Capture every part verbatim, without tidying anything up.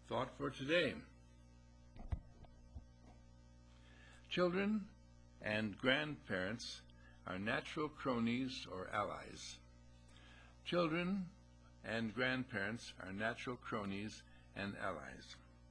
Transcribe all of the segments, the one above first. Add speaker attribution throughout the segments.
Speaker 1: Thought for today. Children and grandparents are natural cronies or allies. Children and grandparents are natural cronies and allies.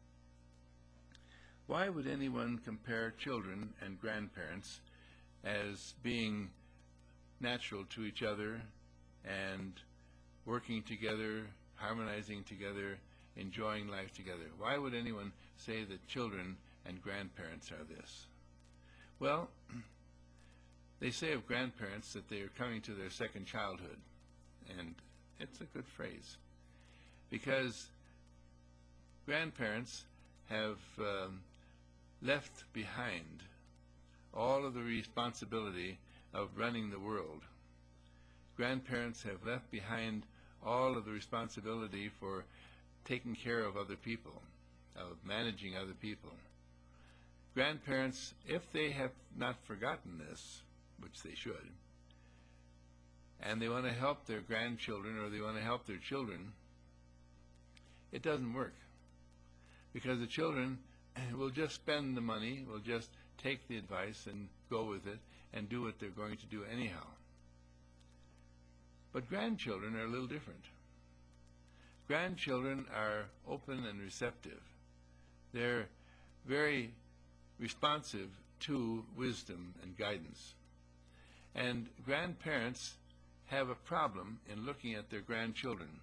Speaker 1: Why would anyone compare children and grandparents as being natural to each other and working together, harmonizing together, enjoying life together? Why would anyone say that children and grandparents are this? Well, they say of grandparents that they are coming to their second childhood, and it's a good phrase, because grandparents have um, left behind all of the responsibility of running the world. Grandparents have left behind all of the responsibility for taking care of other people, of managing other people. Grandparents, if they have not forgotten this, which they should, and they want to help their grandchildren or they want to help their children, it doesn't work, because the children will just spend the money, will just take the advice and go with it and do what they're going to do anyhow. But grandchildren are a little different. Grandchildren are open and receptive. They're very responsive to wisdom and guidance. And grandparents have a problem in looking at their grandchildren.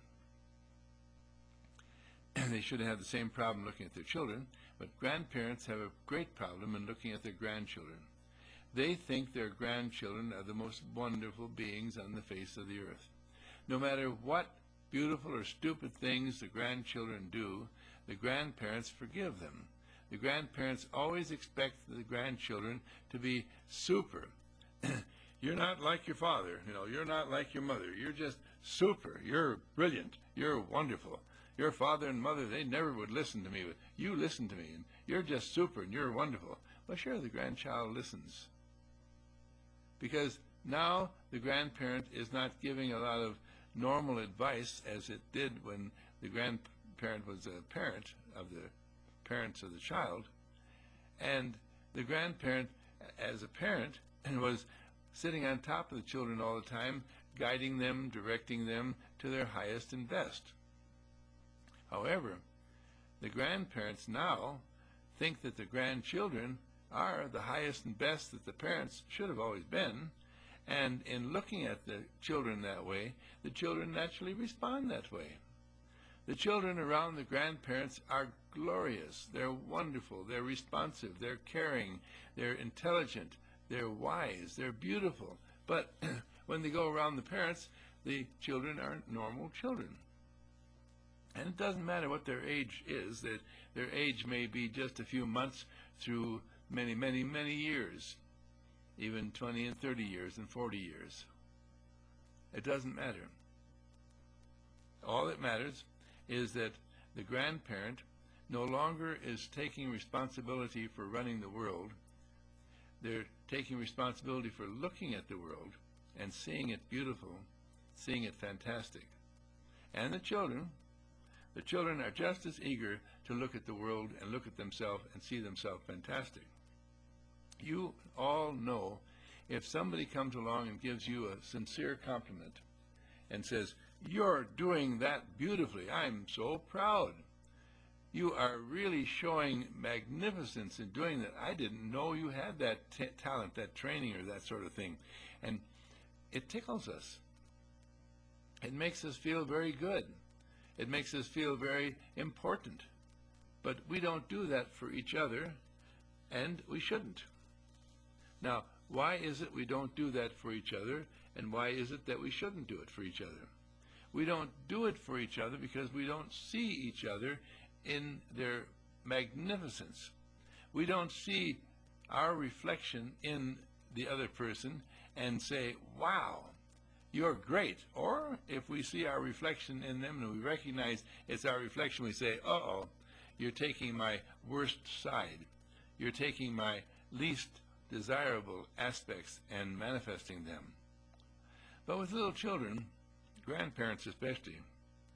Speaker 1: They should have the same problem looking at their children, but grandparents have a great problem in looking at their grandchildren. They think their grandchildren are the most wonderful beings on the face of the earth. No matter what beautiful or stupid things the grandchildren do, the grandparents forgive them. The grandparents always expect the grandchildren to be super. You're not like your father, you know, you're not like your mother, you're just super, you're brilliant, you're wonderful. Your father and mother, they never would listen to me, but you listen to me, and you're just super, and you're wonderful. Well, sure, the grandchild listens. Because now the grandparent is not giving a lot of normal advice as it did when the grandparent was a parent of the parents of the child, and the grandparent as a parent was sitting on top of the children all the time, guiding them, directing them to their highest and best. However, the grandparents now think that the grandchildren are the highest and best that the parents should have always been, and in looking at the children that way, the children naturally respond that way. The children around the grandparents are glorious, they're wonderful, they're responsive, they're caring, they're intelligent, they're wise, they're beautiful. But when they go around the parents, the children are normal children. And it doesn't matter what their age is, that their age may be just a few months through many, many, many years, even twenty and thirty years and forty years. It doesn't matter. All that matters is that the grandparent no longer is taking responsibility for running the world. They're taking responsibility for looking at the world and seeing it beautiful, seeing it fantastic. And the children, the children are just as eager to look at the world and look at themselves and see themselves fantastic. You all know, if somebody comes along and gives you a sincere compliment and says, "You're doing that beautifully, I'm so proud. You are really showing magnificence in doing that. I didn't know you had that t talent, that training, or that sort of thing." And it tickles us. It makes us feel very good. It makes us feel very important. But we don't do that for each other, and we shouldn't. Now, why is it we don't do that for each other, and why is it that we shouldn't do it for each other? We don't do it for each other because we don't see each other in their magnificence. We don't see our reflection in the other person and say, "Wow, you're great." Or if we see our reflection in them and we recognize it's our reflection, we say, "Uh-oh, you're taking my worst side. You're taking my least desirable aspects and manifesting them." But with little children, grandparents especially,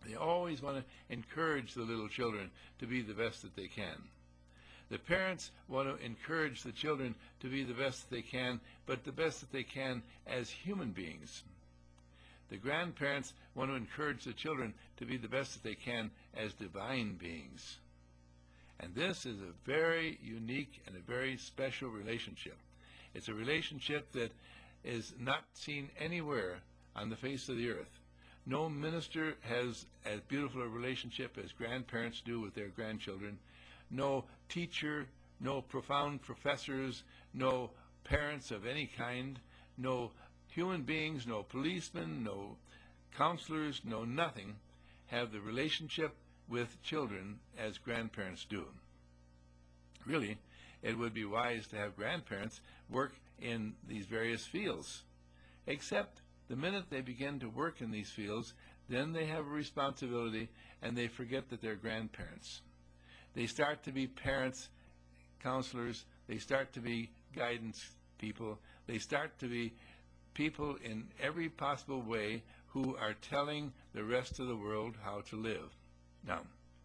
Speaker 1: They always want to encourage the little children to be the best that they can. The parents want to encourage the children to be the best that they can, but the best that they can as human beings. The grandparents want to encourage the children to be the best that they can as divine beings. And this is a very unique and a very special relationship. It's a relationship that is not seen anywhere on the face of the earth. No minister has as beautiful a relationship as grandparents do with their grandchildren. No teacher, no profound professors, no parents of any kind, no human beings, no policemen, no counselors, no nothing have the relationship with children as grandparents do. Really, it would be wise to have grandparents work in these various fields, except the minute they begin to work in these fields, then they have a responsibility and they forget that they're grandparents. They start to be parents, counselors, they start to be guidance people, they start to be people in every possible way who are telling the rest of the world how to live. Now,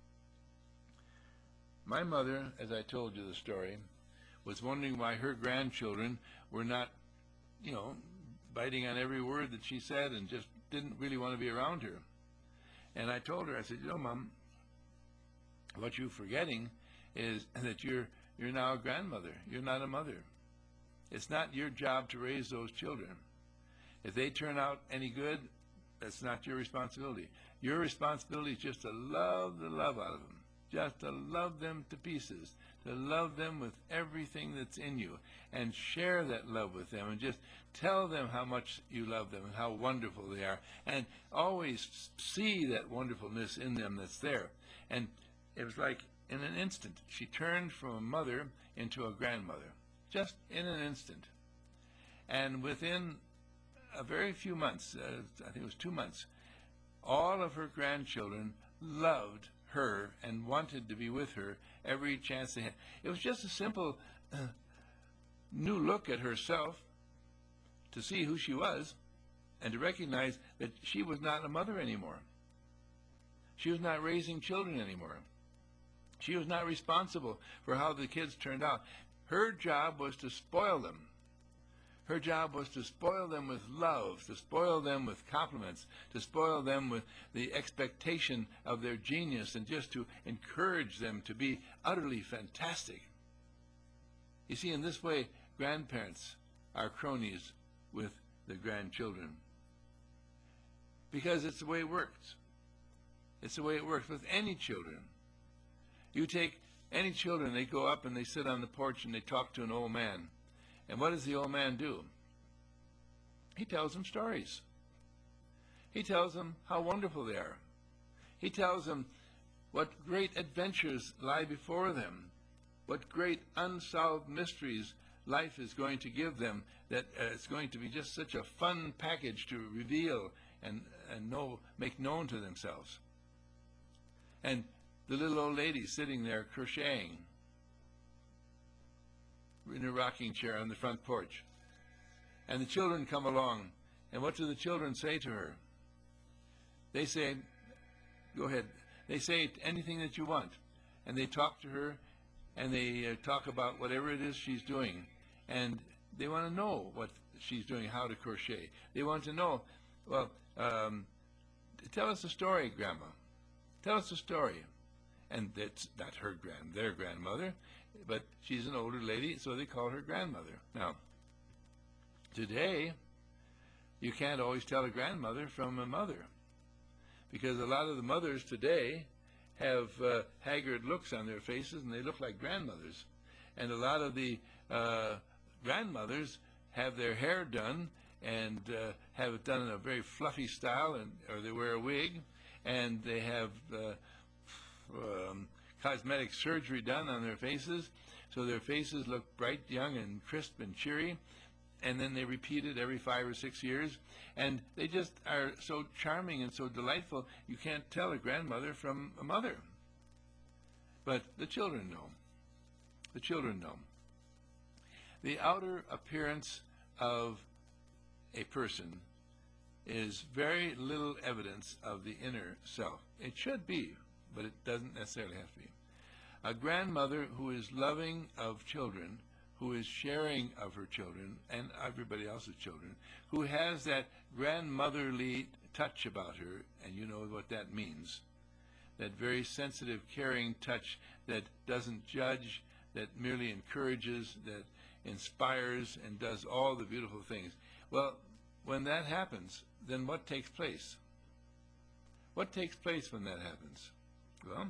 Speaker 1: my mother, as I told you the story, was wondering why her grandchildren were not, you know, biting on every word that she said and just didn't really want to be around her. And I told her, I said, you know, Mom, what you're forgetting is that you're you're now a grandmother. You're not a mother. It's not your job to raise those children. If they turn out any good, that's not your responsibility. Your responsibility is just to love the love out of them, just to love them to pieces, to love them with everything that's in you, and share that love with them, and just tell them how much you love them and how wonderful they are, and always see that wonderfulness in them that's there. And it was like in an instant, she turned from a mother into a grandmother, just in an instant. And within a very few months, uh, I think it was two months, all of her grandchildren loved her and wanted to be with her every chance they had. It was just a simple uh, new look at herself to see who she was and to recognize that she was not a mother anymore. She was not raising children anymore. She was not responsible for how the kids turned out. Her job was to spoil them. Her job was to spoil them with love, to spoil them with compliments, to spoil them with the expectation of their genius, and just to encourage them to be utterly fantastic. You see, in this way, grandparents are cronies with the grandchildren, because it's the way it works. It's the way it works with any children. You take any children, they go up and they sit on the porch and they talk to an old man. And what does the old man do? He tells them stories. He tells them how wonderful they are. He tells them what great adventures lie before them, what great unsolved mysteries life is going to give them, that uh, it's going to be just such a fun package to reveal and, and know, make known to themselves. And the little old lady sitting there crocheting in a rocking chair on the front porch. And the children come along, and what do the children say to her? They say, go ahead, they say anything that you want. And they talk to her, and they uh, talk about whatever it is she's doing. And they want to know what she's doing, how to crochet. They want to know, well, um, tell us a story, Grandma. Tell us a story. And that's not her grand, their grandmother, but she's an older lady, so they call her grandmother. Now, today, you can't always tell a grandmother from a mother, because a lot of the mothers today have uh, haggard looks on their faces, and they look like grandmothers. And a lot of the uh, grandmothers have their hair done, and uh, have it done in a very fluffy style, and or they wear a wig, and they have uh, um, cosmetic surgery done on their faces, so their faces look bright, young, and crisp and cheery. And then they repeat it every five or six years, and they just are so charming and so delightful, you can't tell a grandmother from a mother. But the children know. The children know. The outer appearance of a person is very little evidence of the inner self. It should be, but it doesn't necessarily have to be. A grandmother who is loving of children, who is sharing of her children and everybody else's children, who has that grandmotherly touch about her, and you know what that means, that very sensitive, caring touch that doesn't judge, that merely encourages, that inspires and does all the beautiful things. Well, when that happens, then what takes place? What takes place when that happens? Well,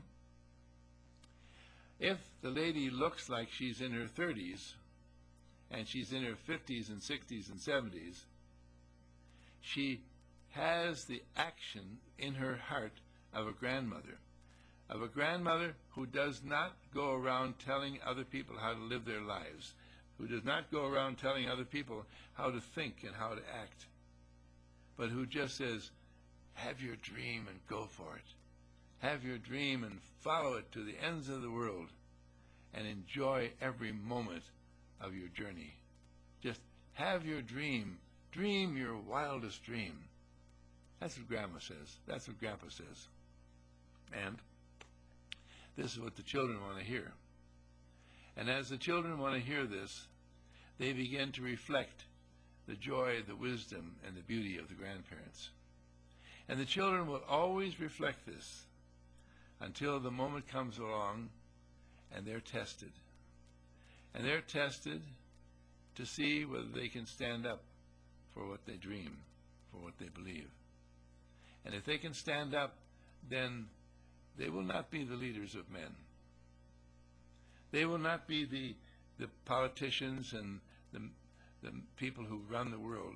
Speaker 1: if the lady looks like she's in her thirties, and she's in her fifties and sixties and seventies, she has the action in her heart of a grandmother, of a grandmother who does not go around telling other people how to live their lives, who does not go around telling other people how to think and how to act, but who just says, have your dream and go for it. Have your dream and follow it to the ends of the world and enjoy every moment of your journey. Just have your dream. Dream your wildest dream. That's what Grandma says. That's what Grandpa says. And this is what the children want to hear. And as the children want to hear this, they begin to reflect the joy, the wisdom, and the beauty of the grandparents. And the children will always reflect this until the moment comes along and they're tested. And they're tested to see whether they can stand up for what they dream, for what they believe. And if they can stand up, then they will not be the leaders of men. They will not be the, the politicians and the, the people who run the world.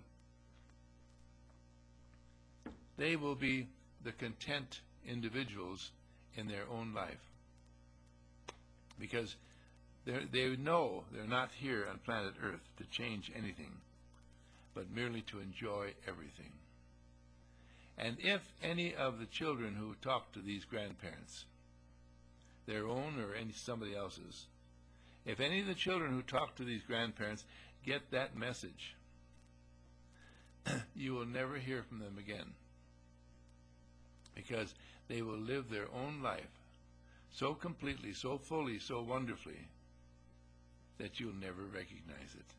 Speaker 1: They will be the content individuals in their own life. Because they know they're not here on planet Earth to change anything, but merely to enjoy everything. And if any of the children who talk to these grandparents, their own or any somebody else's, if any of the children who talk to these grandparents get that message, you will never hear from them again, because they will live their own life so completely, so fully, so wonderfully, that you'll never recognize it.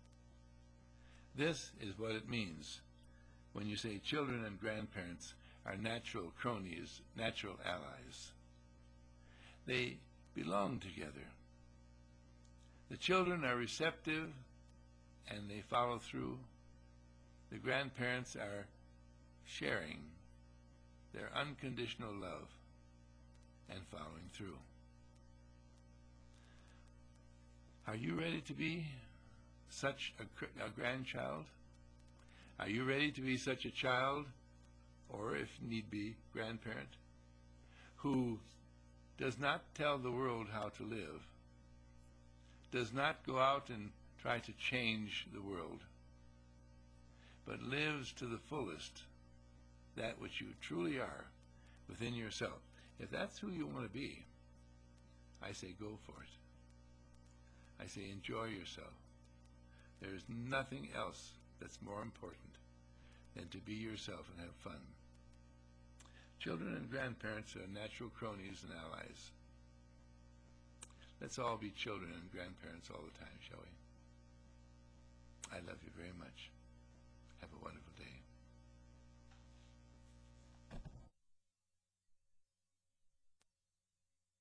Speaker 1: This is what it means when you say children and grandparents are natural cronies, natural allies. They belong together. The children are receptive and they follow through. The grandparents are sharing their unconditional love and following through. Are you ready to be such a, a grandchild? Are you ready to be such a child, or if need be, grandparent, who does not tell the world how to live, does not go out and try to change the world, but lives to the fullest that which you truly are within yourself? If that's who you want to be, I say go for it. I say enjoy yourself. There is nothing else that's more important than to be yourself and have fun. Children and grandparents are natural cronies and allies. Let's all be children and grandparents all the time, shall we? I love you very much. Have a wonderful